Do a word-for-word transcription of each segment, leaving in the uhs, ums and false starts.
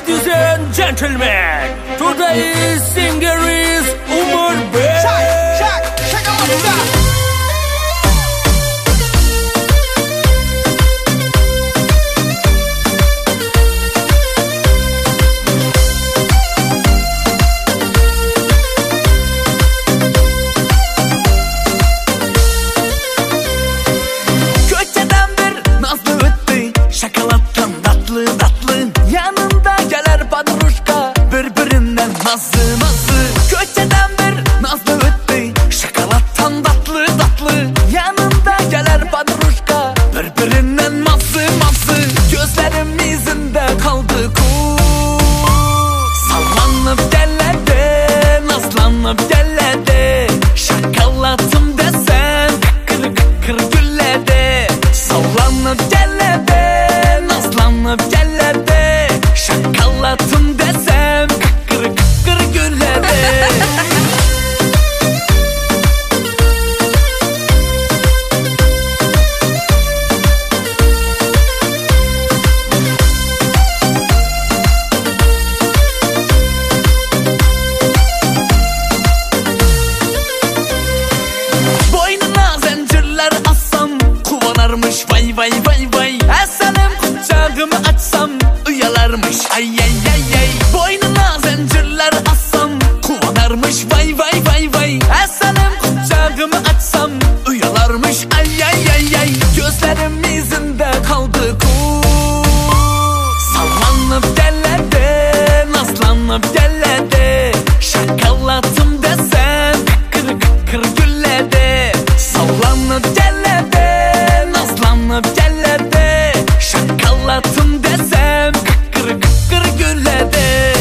Ladies and gentlemen, today's singer is Umar Bey. Check, check, check out that. Nazlı nazlı köçeden bir nazlı öttü, şokolattan tatlı tatlı yanında gelir padruşka, birbirinden mazlı mazlı gözlerimizinde kaldı kul. Sallanıp gellerde, nazlanıp gellerde, şokolatım desen kıkır kıkır güllerde. Sallanıp gellerde, nazlanıp gellerde, şokolatım desem kıkır kıkır güllerde. Boynuna zincirler assam kuvanarmış vay vay vay vay. Eselim kucağımı açsam uyalarmış ay ay ay ay. Boynuna zincirler assam kuvanarmış vay vay vay vay. Eselim kucağımı açsam uyalarmış ay ay ay ay. Gözlerimizinde kaldı kul. Sallanıp gellerde, nazlanıp gellerde, şokolatım desem kıkır kıkır güllerde. Sallanıp gellerde, nazlanıp gellerde, şokolatım desem kıkır kıkır güllerde.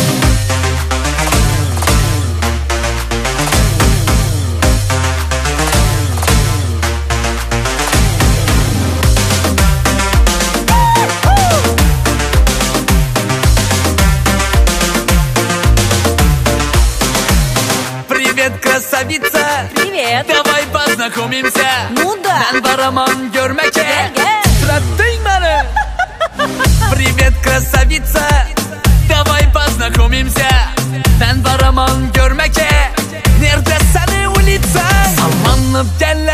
Привет, красавица! Привет! Давай познакомимся! Ну да! Ben varamam görmeke! Gel gel! Titrettin beni! Привет, красавица! Давай познакомимся! Ben varamam görmeke! Nerede seni улица? Sallanıp gel